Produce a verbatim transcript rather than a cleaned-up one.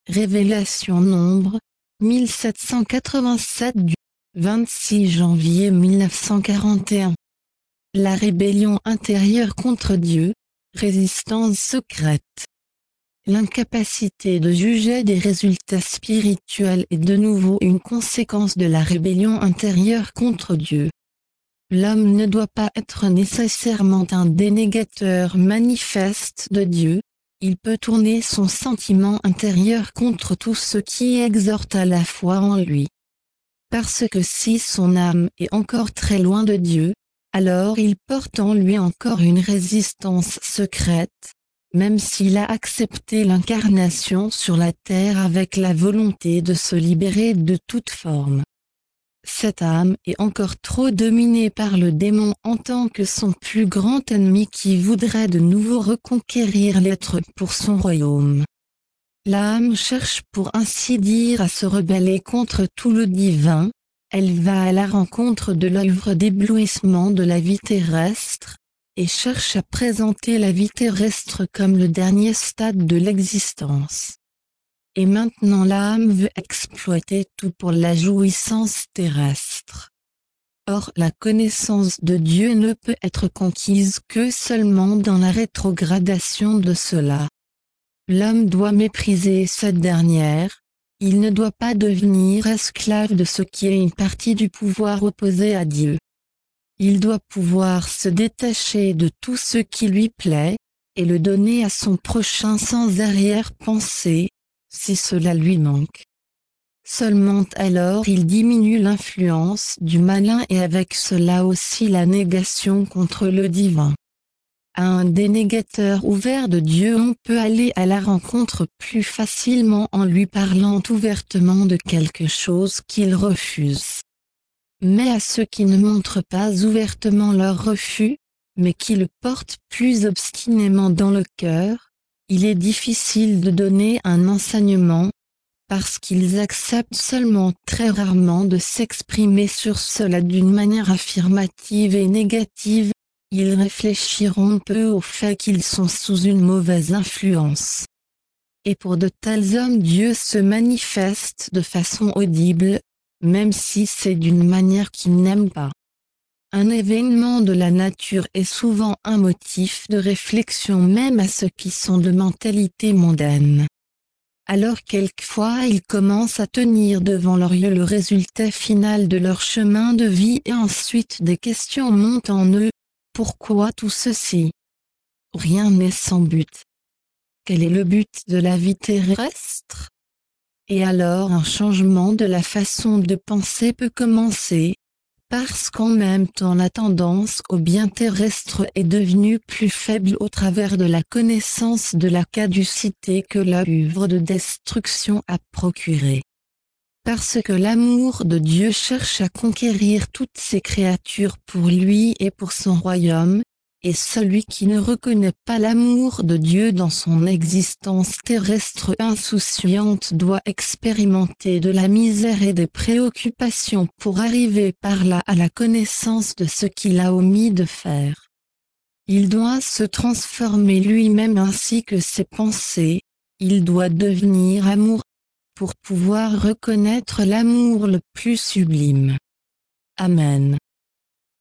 Révélation Nombre, mille sept cent quatre-vingt-sept du vingt-six janvier mille neuf cent quarante et un. La rébellion intérieure contre Dieu, résistance secrète. L'incapacité de juger des résultats spirituels est de nouveau une conséquence de la rébellion intérieure contre Dieu. L'homme ne doit pas être nécessairement un dénégateur manifeste de Dieu, il peut tourner son sentiment intérieur contre tout ce qui exhorte à la foi en lui. Parce que si son âme est encore très loin de Dieu, alors il porte en lui encore une résistance secrète, même s'il a accepté l'incarnation sur la terre avec la volonté de se libérer de toute forme. Cette âme est encore trop dominée par le démon en tant que son plus grand ennemi qui voudrait de nouveau reconquérir l'être pour son royaume. L'âme cherche pour ainsi dire à se rebeller contre tout le divin, elle va à la rencontre de l'œuvre d'éblouissement de la vie terrestre, et cherche à présenter la vie terrestre comme le dernier stade de l'existence. Et maintenant l'âme veut exploiter tout pour la jouissance terrestre. Or la connaissance de Dieu ne peut être conquise que seulement dans la rétrogradation de cela. L'homme doit mépriser cette dernière, il ne doit pas devenir esclave de ce qui est une partie du pouvoir opposé à Dieu. Il doit pouvoir se détacher de tout ce qui lui plaît, et le donner à son prochain sans arrière-pensée, si cela lui manque. Seulement alors il diminue l'influence du malin et avec cela aussi la négation contre le divin. À un dénégateur ouvert de Dieu on peut aller à la rencontre plus facilement en lui parlant ouvertement de quelque chose qu'il refuse. Mais à ceux qui ne montrent pas ouvertement leur refus, mais qui le portent plus obstinément dans le cœur, il est difficile de donner un enseignement, parce qu'ils acceptent seulement très rarement de s'exprimer sur cela d'une manière affirmative et négative, ils réfléchiront peu au fait qu'ils sont sous une mauvaise influence. Et pour de tels hommes Dieu se manifeste de façon audible, même si c'est d'une manière qu'ils n'aiment pas. Un événement de la nature est souvent un motif de réflexion même à ceux qui sont de mentalité mondaine. Alors quelquefois ils commencent à tenir devant leurs yeux le résultat final de leur chemin de vie et ensuite des questions montent en eux. Pourquoi tout ceci? Rien n'est sans but. Quel est le but de la vie terrestre? Et alors un changement de la façon de penser peut commencer, parce qu'en même temps la tendance au bien terrestre est devenue plus faible au travers de la connaissance de la caducité que l'œuvre de destruction a procurée. Parce que l'amour de Dieu cherche à conquérir toutes ses créatures pour lui et pour son royaume, et celui qui ne reconnaît pas l'amour de Dieu dans son existence terrestre insouciante doit expérimenter de la misère et des préoccupations pour arriver par là à la connaissance de ce qu'il a omis de faire. Il doit se transformer lui-même ainsi que ses pensées, il doit devenir amour, pour pouvoir reconnaître l'amour le plus sublime. Amen.